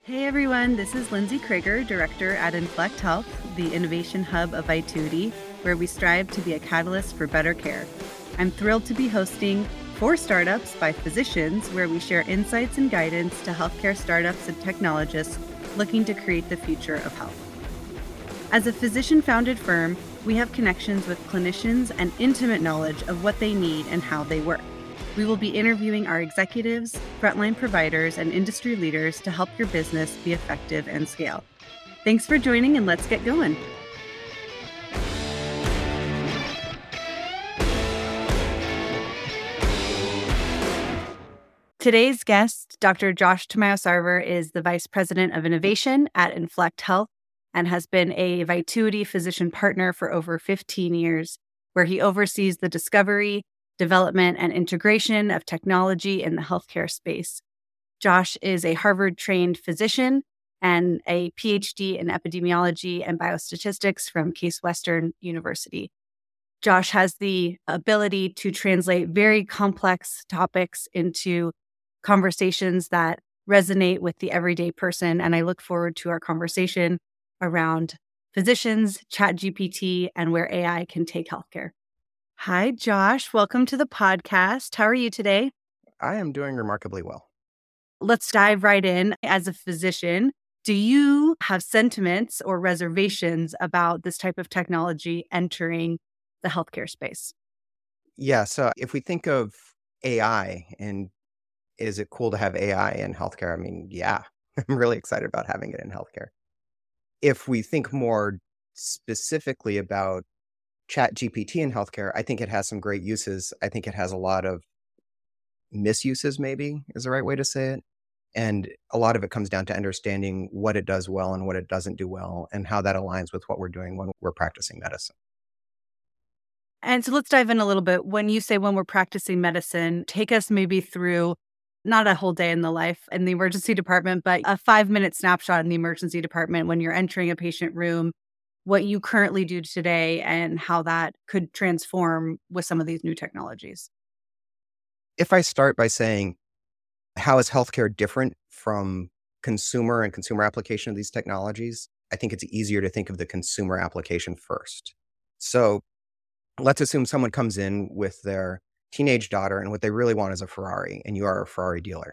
Hey everyone, this is Lindsay Krieger, Director at Inflect Health, the innovation hub of Vituity, where we strive to be a catalyst for better care. I'm thrilled to be hosting 4 Startups by Physicians, where we share insights and guidance to healthcare startups and technologists looking to create the future of health. As a physician-founded firm, we have connections with clinicians and intimate knowledge of what they need and how they work. We will be interviewing our executives, frontline providers, and industry leaders to help your business be effective and scale. Thanks for joining, and let's get going. Today's guest, Dr. Josh Tamayo-Sarver, is the Vice President of Innovation at Inflect Health and has been a Vituity physician partner for over 15 years, where he oversees the discovery, development, and integration of technology in the healthcare space. Josh is a Harvard-trained physician and a PhD in epidemiology and biostatistics from Case Western University. Josh has the ability to translate very complex topics into conversations that resonate with the everyday person, and I look forward to our conversation around physicians, ChatGPT, and where AI can take healthcare. Hi, Josh. Welcome to the podcast. How are you today? I am doing remarkably well. Let's dive right in. As a physician, do you have sentiments or reservations about this type of technology entering the healthcare space? Yeah, so if we think of AI and is it cool to have AI in healthcare? I mean, yeah, I'm really excited about having it in healthcare. If we think more specifically about ChatGPT in healthcare, I think it has some great uses. I think it has a lot of misuses, maybe is the right way to say it. And a lot of it comes down to understanding what it does well and what it doesn't do well, and how that aligns with what we're doing when we're practicing medicine. And so let's dive in a little bit. When you say when we're practicing medicine, take us maybe through not a whole day in the life in the emergency department, but a 5-minute snapshot in the emergency department when you're entering a patient room, what you currently do today and how that could transform with some of these new technologies. If I start by saying, how is healthcare different from consumer and consumer application of these technologies? I think it's easier to think of the consumer application first. So let's assume someone comes in with their teenage daughter and what they really want is a Ferrari, and you are a Ferrari dealer.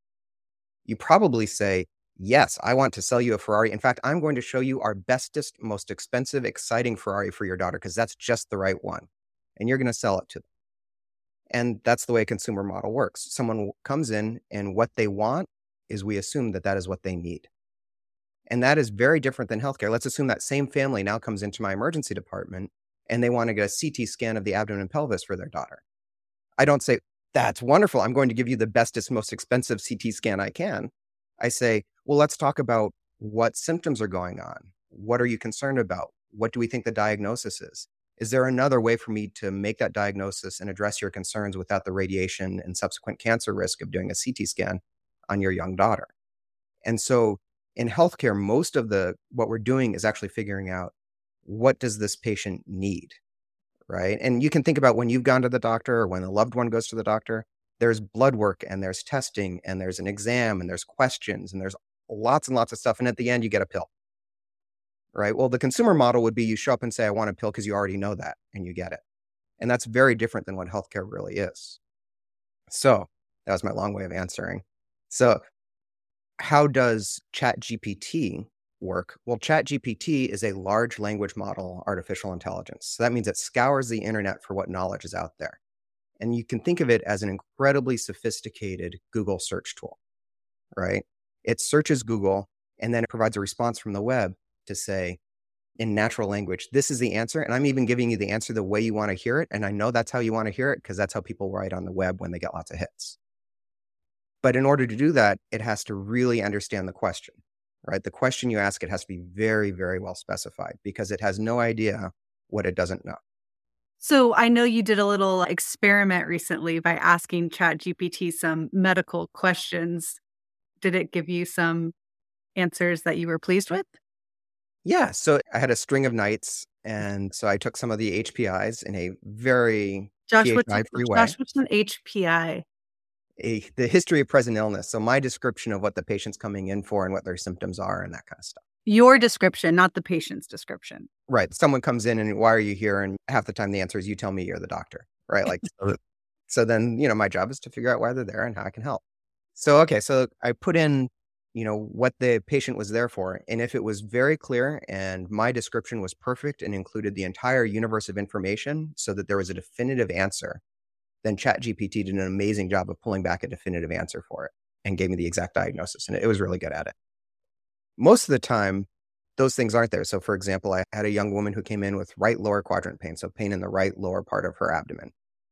You probably say, yes, I want to sell you a Ferrari. In fact, I'm going to show you our bestest, most expensive, exciting Ferrari for your daughter because that's just the right one. And you're going to sell it to them. And that's the way a consumer model works. Someone comes in and what they want is we assume that that is what they need. And that is very different than healthcare. Let's assume that same family now comes into my emergency department and they want to get a CT scan of the abdomen and pelvis for their daughter. I don't say, that's wonderful. I'm going to give you the bestest, most expensive CT scan I can. I say, well, let's talk about what symptoms are going on. What are you concerned about? What do we think the diagnosis is? Is there another way for me to make that diagnosis and address your concerns without the radiation and subsequent cancer risk of doing a CT scan on your young daughter? And so in healthcare, most of what we're doing is actually figuring out, what does this patient need, right? And you can think about when you've gone to the doctor or when a loved one goes to the doctor, there's blood work and there's testing and there's an exam and there's questions and there's lots and lots of stuff. And at the end, you get a pill, right? Well, the consumer model would be you show up and say, I want a pill because you already know that and you get it. And that's very different than what healthcare really is. So that was my long way of answering. So how does ChatGPT work? Well, ChatGPT is a large language model artificial intelligence. So that means it scours the internet for what knowledge is out there. And you can think of it as an incredibly sophisticated Google search tool, right? It searches Google and then it provides a response from the web to say, in natural language, this is the answer. And I'm even giving you the answer the way you want to hear it. And I know that's how you want to hear it because that's how people write on the web when they get lots of hits. But in order to do that, it has to really understand the question, right? The question you ask, it has to be very, very well specified because it has no idea what it doesn't know. So I know you did a little experiment recently by asking ChatGPT some medical questions. Did it give you some answers that you were pleased with? Yeah. So I had a string of nights. And so I took some of the HPIs in a very PHI-free way. Josh, what's an HPI? the history of present illness. So my description of what the patient's coming in for and what their symptoms are and that kind of stuff. Your description, not the patient's description. Right. Someone comes in and why are you here? And half the time the answer is you tell me you're the doctor, right? Like, so then, my job is to figure out why they're there and how I can help. So I put in, what the patient was there for. And if it was very clear and my description was perfect and included the entire universe of information so that there was a definitive answer, then ChatGPT did an amazing job of pulling back a definitive answer for it and gave me the exact diagnosis. And it was really good at it. Most of the time, those things aren't there. So for example, I had a young woman who came in with right lower quadrant pain, so pain in the right lower part of her abdomen.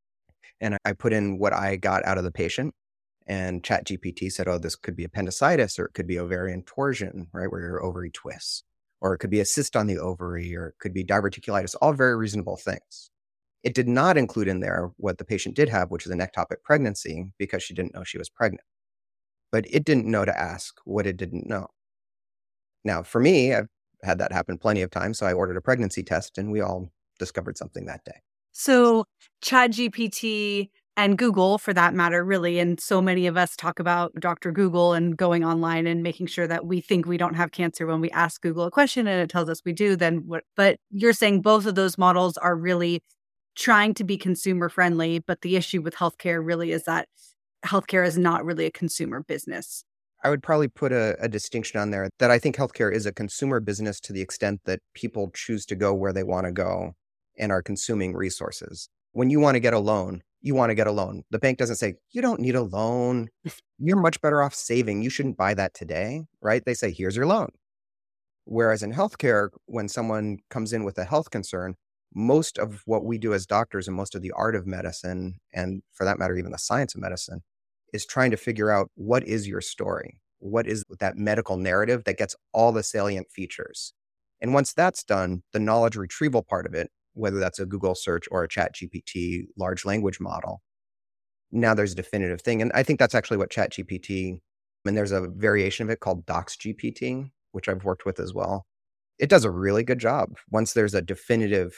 And I put in what I got out of the patient, and ChatGPT said, oh, this could be appendicitis, or it could be ovarian torsion, right, where your ovary twists, or it could be a cyst on the ovary, or it could be diverticulitis, all very reasonable things. It did not include in there what the patient did have, which is an ectopic pregnancy, because she didn't know she was pregnant. But it didn't know to ask what it didn't know. Now, for me, I've had that happen plenty of times, so I ordered a pregnancy test, and we all discovered something that day. So ChatGPT and Google, for that matter, really, and so many of us talk about Dr. Google and going online and making sure that we think we don't have cancer when we ask Google a question and it tells us we do, then what? But you're saying both of those models are really trying to be consumer friendly, but the issue with healthcare really is that healthcare is not really a consumer business. I would probably put a distinction on there that I think healthcare is a consumer business to the extent that people choose to go where they want to go and are consuming resources. When you want to get a loan, you want to get a loan. The bank doesn't say, you don't need a loan. You're much better off saving. You shouldn't buy that today, right? They say, here's your loan. Whereas in healthcare, when someone comes in with a health concern, most of what we do as doctors and most of the art of medicine, and for that matter, even the science of medicine, is trying to figure out what is your story? What is that medical narrative that gets all the salient features? And once that's done, the knowledge retrieval part of it, whether that's a Google search or a ChatGPT large language model, now there's a definitive thing. And I think that's actually what ChatGPT, and there's a variation of it called DocsGPT, which I've worked with as well. It does a really good job once there's a definitive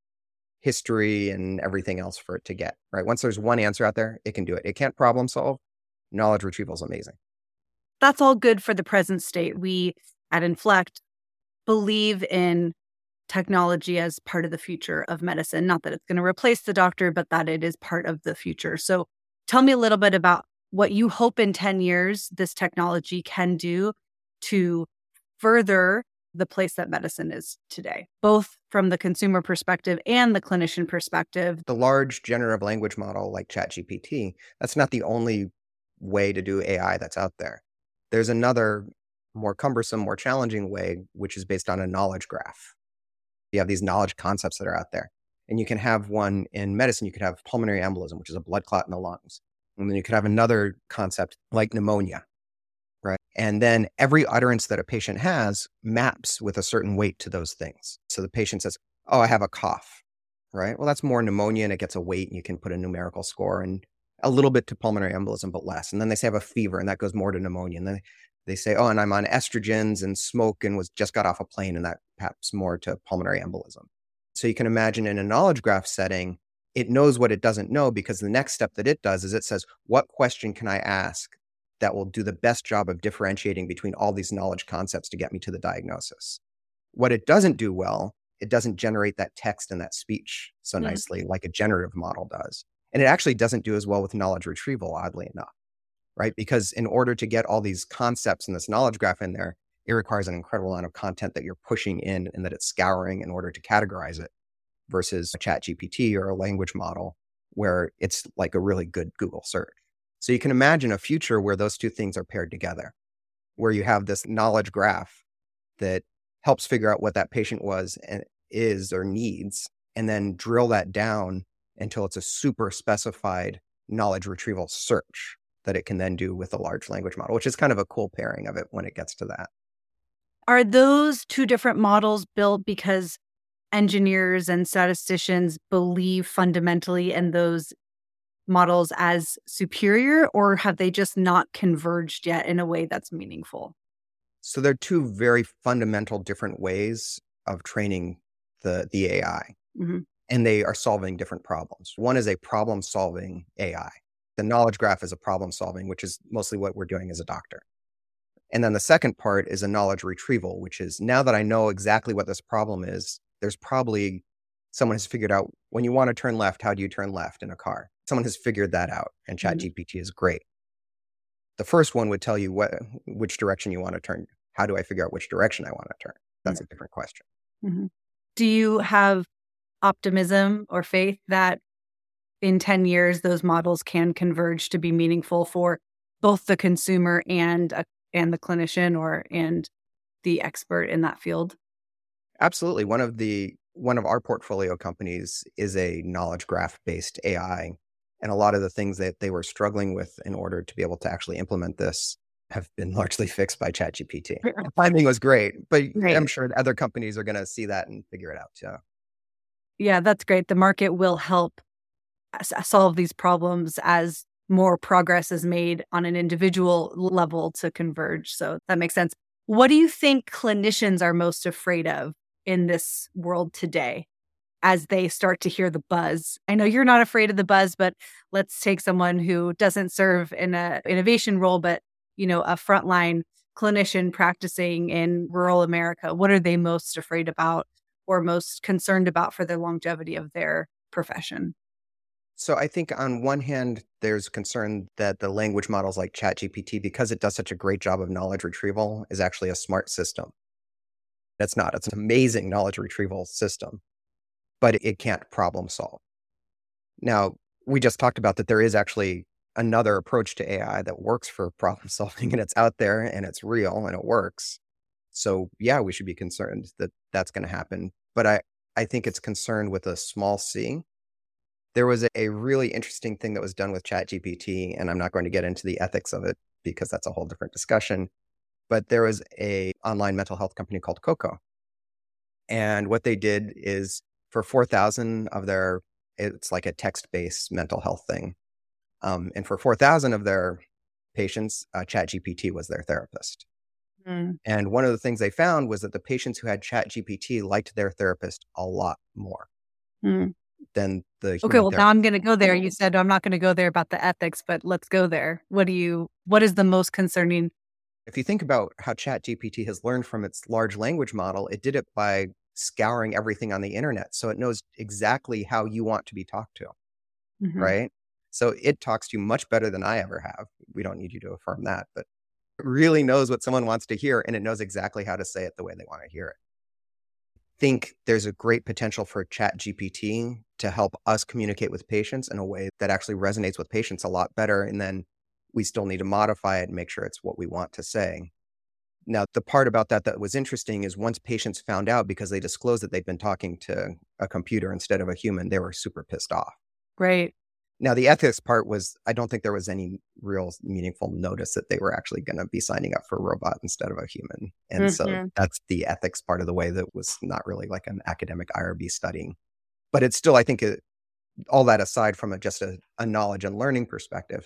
history and everything else for it to get, right? Once there's one answer out there, it can do it. It can't problem solve. Knowledge retrieval is amazing. That's all good for the present state. We at Inflect believe in technology as part of the future of medicine. Not that it's going to replace the doctor, but that it is part of the future. So tell me a little bit about what you hope in 10 years this technology can do to further the place that medicine is today, both from the consumer perspective and the clinician perspective. The large generative language model like ChatGPT, that's not the only way to do AI that's out there. There's another more cumbersome, more challenging way, which is based on a knowledge graph. You have these knowledge concepts that are out there. And you can have one in medicine, you could have pulmonary embolism, which is a blood clot in the lungs. And then you could have another concept like pneumonia, right? And then every utterance that a patient has maps with a certain weight to those things. So the patient says, oh, I have a cough, right? Well, that's more pneumonia and it gets a weight and you can put a numerical score and a little bit to pulmonary embolism, but less. And then they say I have a fever and that goes more to pneumonia. And then they say, oh, and I'm on estrogens and smoke and just got off a plane and that perhaps more to pulmonary embolism. So you can imagine in a knowledge graph setting, it knows what it doesn't know because the next step that it does is it says, what question can I ask that will do the best job of differentiating between all these knowledge concepts to get me to the diagnosis? What it doesn't do well, it doesn't generate that text and that speech so nicely like a generative model does. And it actually doesn't do as well with knowledge retrieval, oddly enough, right? Because in order to get all these concepts in this knowledge graph in there, it requires an incredible amount of content that you're pushing in and that it's scouring in order to categorize it versus a ChatGPT or a language model where it's like a really good Google search. So you can imagine a future where those two things are paired together, where you have this knowledge graph that helps figure out what that patient was and is or needs, and then drill that down until it's a super specified knowledge retrieval search that it can then do with a large language model, which is kind of a cool pairing of it when it gets to that. Are those two different models built because engineers and statisticians believe fundamentally in those models as superior, or have they just not converged yet in a way that's meaningful? So they're two very fundamental different ways of training the AI. Mm-hmm. And they are solving different problems. One is a problem-solving AI. The knowledge graph is a problem solving, which is mostly what we're doing as a doctor. And then the second part is a knowledge retrieval, which is now that I know exactly what this problem is, there's probably someone has figured out when you want to turn left, how do you turn left in a car? Someone has figured that out, and ChatGPT is great. The first one would tell you which direction you want to turn. How do I figure out which direction I want to turn? That's a different question. Mm-hmm. Do you have optimism or faith that in 10 years, those models can converge to be meaningful for both the consumer and the clinician and the expert in that field? Absolutely. One of our portfolio companies is a knowledge graph based AI. And a lot of the things that they were struggling with in order to be able to actually implement this have been largely fixed by ChatGPT. The timing was great, but I'm sure other companies are going to see that and figure it out. So. Yeah, that's great. The market will help solve these problems as more progress is made on an individual level to converge. So that makes sense. What do you think clinicians are most afraid of in this world today as they start to hear the buzz? I know you're not afraid of the buzz, but let's take someone who doesn't serve in an innovation role, but a frontline clinician practicing in rural America. What are they most afraid about or most concerned about for the longevity of their profession? So I think on one hand, there's concern that the language models like ChatGPT, because it does such a great job of knowledge retrieval, is actually a smart system. It's not. It's an amazing knowledge retrieval system, but it can't problem solve. Now, we just talked about that there is actually another approach to AI that works for problem solving, and it's out there and it's real and it works. So yeah, we should be concerned that that's going to happen. But I think it's concerned with a small c. There was a really interesting thing that was done with ChatGPT, and I'm not going to get into the ethics of it because that's a whole different discussion. But there was a online mental health company called Coco. And what they did is for 4,000 of it's like a text-based mental health thing. And for 4,000 of their patients, ChatGPT was their therapist. And one of the things they found was that the patients who had ChatGPT liked their therapist a lot more than the human therapist. Now I'm going to go there. You said I'm not going to go there about the ethics, but let's go there. What is the most concerning? If you think about how ChatGPT has learned from its large language model, it did it by scouring everything on the internet. So it knows exactly how you want to be talked to, right? So it talks to you much better than I ever have. We don't need you to affirm that, but it really knows what someone wants to hear, and it knows exactly how to say it the way they want to hear it. I think there's a great potential for ChatGPT to help us communicate with patients in a way that actually resonates with patients a lot better. And then we still need to modify it and make sure it's what we want to say. Now, the part about that was interesting is once patients found out, because they disclosed that they'd been talking to a computer instead of a human, they were super pissed off. Right. Now, the ethics part was, I don't think there was any real meaningful notice that they were actually going to be signing up for a robot instead of a human. And so that's the ethics part of the way that was not really like an academic IRB study. But it's still, I think, all that aside from just a knowledge and learning perspective,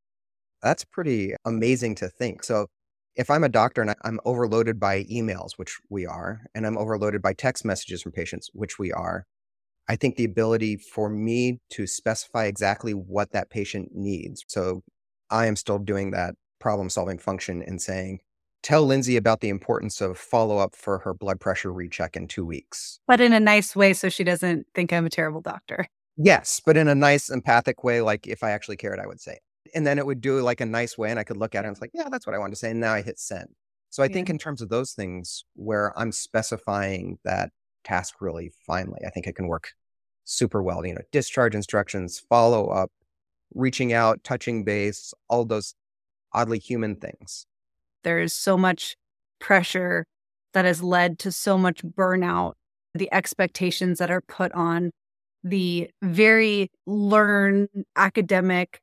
that's pretty amazing to think. So if I'm a doctor and I'm overloaded by emails, which we are, and I'm overloaded by text messages from patients, which we are, I think the ability for me to specify exactly what that patient needs. So I am still doing that problem-solving function and saying, tell Lindsay about the importance of follow-up for her blood pressure recheck in 2 weeks. But in a nice way, so she doesn't think I'm a terrible doctor. Yes, but in a nice, empathic way, like if I actually cared, I would say it. And then it would do like a nice way, and I could look at it and it's like, yeah, that's what I wanted to say. And now I hit send. So I think in terms of those things where I'm specifying that task really finely, I think it can work super well. Discharge instructions, follow up, reaching out, touching base, all those oddly human things. There's so much pressure that has led to so much burnout, the expectations that are put on the very learned academic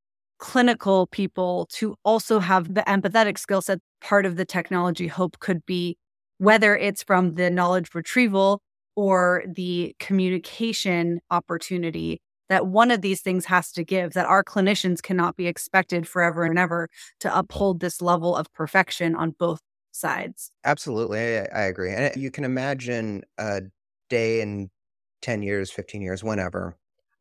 clinical people to also have the empathetic skill set. Part of the technology hope could be, whether it's from the knowledge retrieval or the communication opportunity, that one of these things has to give, that our clinicians cannot be expected forever and ever to uphold this level of perfection on both sides. Absolutely. I agree. And you can imagine a day in 10 years, 15 years, whenever,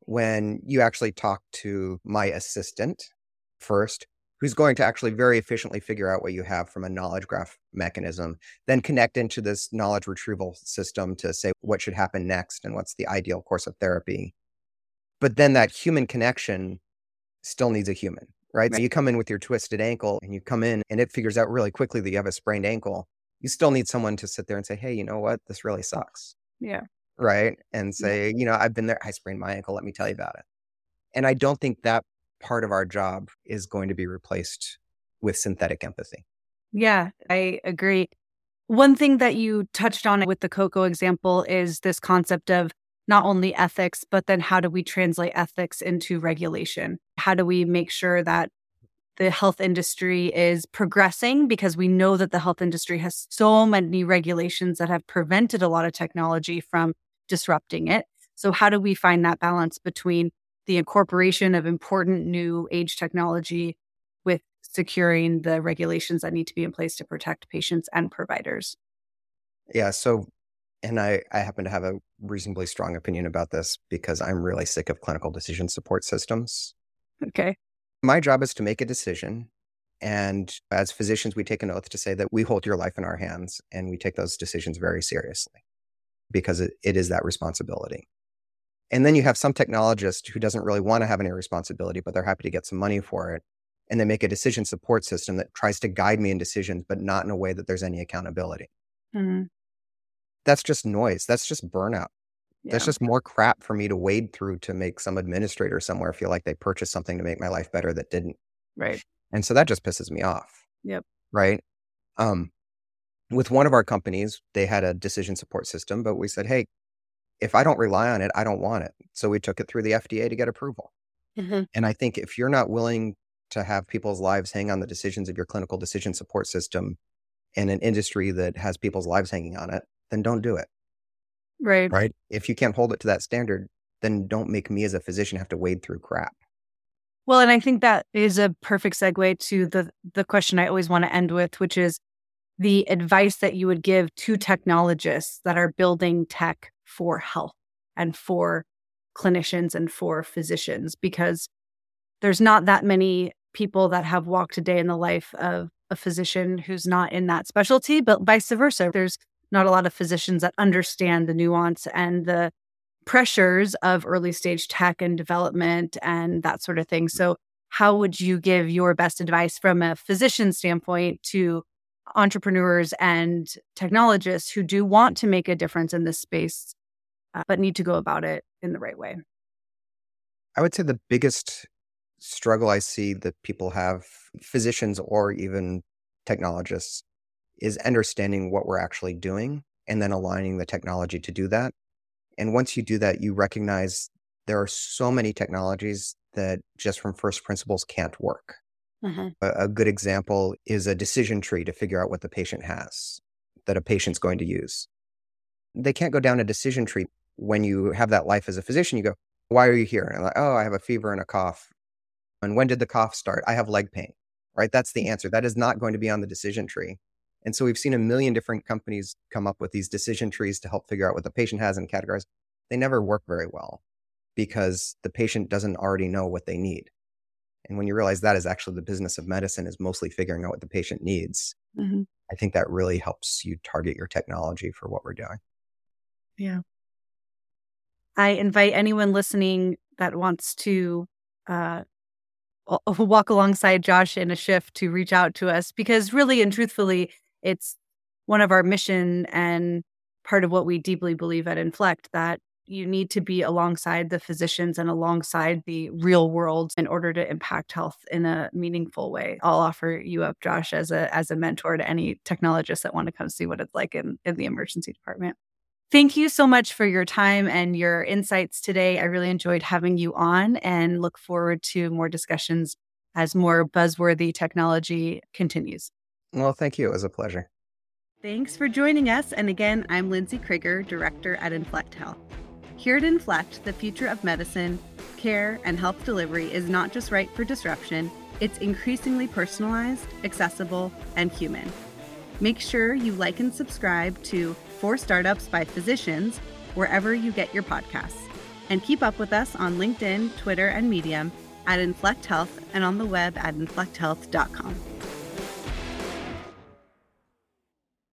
when you actually talk to my assistant first, who's going to actually very efficiently figure out what you have from a knowledge graph mechanism, then connect into this knowledge retrieval system to say what should happen next and what's the ideal course of therapy. But then that human connection still needs a human, right? So you come in with your twisted ankle and you come in and it figures out really quickly that you have a sprained ankle. You still need someone to sit there and say, hey, you know what? This really sucks. Yeah. Right. And say, I've been there. I sprained my ankle. Let me tell you about it. And I don't think that part of our job is going to be replaced with synthetic empathy. Yeah, I agree. One thing that you touched on with the cocoa example is this concept of not only ethics, but then how do we translate ethics into regulation? How do we make sure that the health industry is progressing? Because we know that the health industry has so many regulations that have prevented a lot of technology from disrupting it. So how do we find that balance between the incorporation of important new age technology with securing the regulations that need to be in place to protect patients and providers? Yeah. So, and I happen to have a reasonably strong opinion about this because I'm really sick of clinical decision support systems. Okay. My job is to make a decision. And as physicians, we take an oath to say that we hold your life in our hands and we take those decisions very seriously because it is that responsibility. And then you have some technologist who doesn't really want to have any responsibility, but they're happy to get some money for it. And they make a decision support system that tries to guide me in decisions, but not in a way that there's any accountability. Mm-hmm. That's just noise. That's just burnout. Yeah. That's just more crap for me to wade through to make some administrator somewhere feel like they purchased something to make my life better that didn't. Right. And so that just pisses me off. Yep. Right. With one of our companies, they had a decision support system, but we said, hey, if I don't rely on it, I don't want it. So we took it through the FDA to get approval. Mm-hmm. And I think if you're not willing to have people's lives hang on the decisions of your clinical decision support system in an industry that has people's lives hanging on it, then don't do it. Right. Right. If you can't hold it to that standard, then don't make me as a physician have to wade through crap. Well, and I think that is a perfect segue to the question I always want to end with, which is the advice that you would give to technologists that are building tech for health and for clinicians and for physicians, because there's not that many people that have walked a day in the life of a physician who's not in that specialty, but vice versa. There's not a lot of physicians that understand the nuance and the pressures of early stage tech and development and that sort of thing. So how would you give your best advice from a physician standpoint to entrepreneurs and technologists who do want to make a difference in this space, but need to go about it in the right way? I would say the biggest struggle I see that people have, physicians or even technologists, is understanding what we're actually doing and then aligning the technology to do that. And once you do that, you recognize there are so many technologies that just from first principles can't work. Mm-hmm. A good example is a decision tree to figure out what the patient has, that a patient's going to use. They can't go down a decision tree. When you have that life as a physician, you go, why are you here? And I'm like, oh, I have a fever and a cough. And when did the cough start? I have leg pain, right? That's the answer. That is not going to be on the decision tree. And so we've seen a million different companies come up with these decision trees to help figure out what the patient has and categorize. They never work very well because the patient doesn't already know what they need. And when you realize that is actually the business of medicine is mostly figuring out what the patient needs, mm-hmm. I think that really helps you target your technology for what we're doing. Yeah. I invite anyone listening that wants to walk alongside Josh in a shift to reach out to us, because really and truthfully, it's one of our mission and part of what we deeply believe at Inflect, that you need to be alongside the physicians and alongside the real world in order to impact health in a meaningful way. I'll offer you up, Josh, as a mentor to any technologists that want to come see what it's like in the emergency department. Thank you so much for your time and your insights today. I really enjoyed having you on and look forward to more discussions as more buzzworthy technology continues. Well, thank you. It was a pleasure. Thanks for joining us. And again, I'm Lindsay Krieger, Director at Inflect Health. Here at Inflect, the future of medicine, care, and health delivery is not just right for disruption, it's increasingly personalized, accessible, and human. Make sure you like and subscribe to For Startups by Physicians wherever you get your podcasts. And keep up with us on LinkedIn, Twitter, and Medium at Inflect Health and on the web at inflecthealth.com.